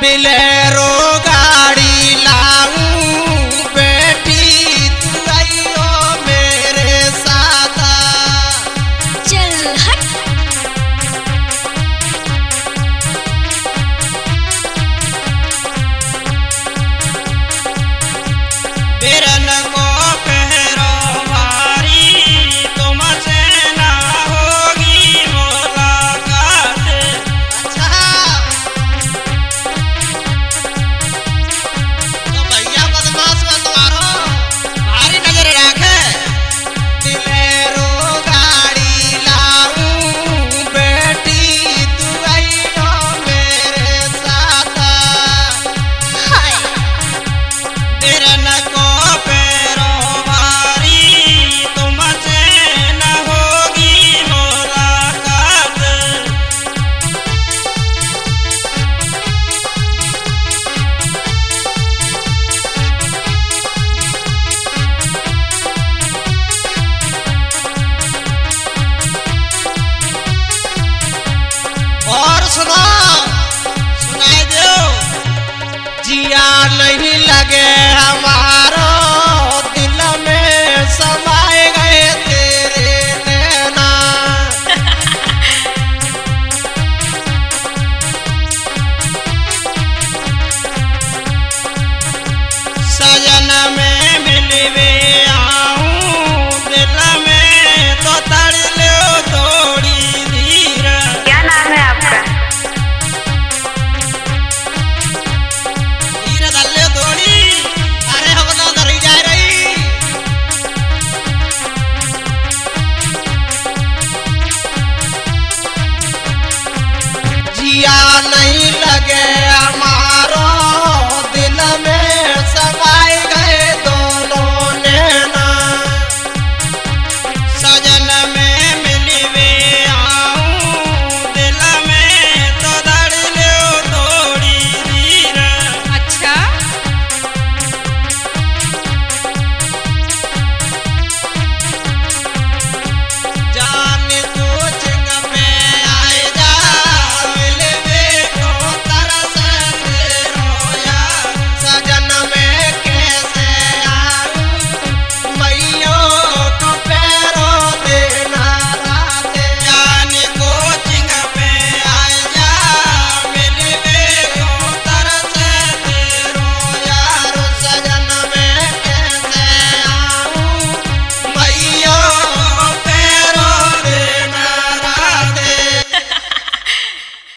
बिलेरो गाड़ी लाऊं बेटी तू आइयो मेरे साथ। चल हट। बिरन को करो वारी तुमसे ना होगी मुलाकात। अच्छा तो भैया बदमाश में तुम्हारो भारी नजर रखे। बिलेरो गाड़ी लाऊं बेटी तू आइयो मेरे साथ। हाय बिरन को करो वारी तुमसे न होगी मुलाकात। और सुनो सुनाई दो जिया नहीं लगे हमारे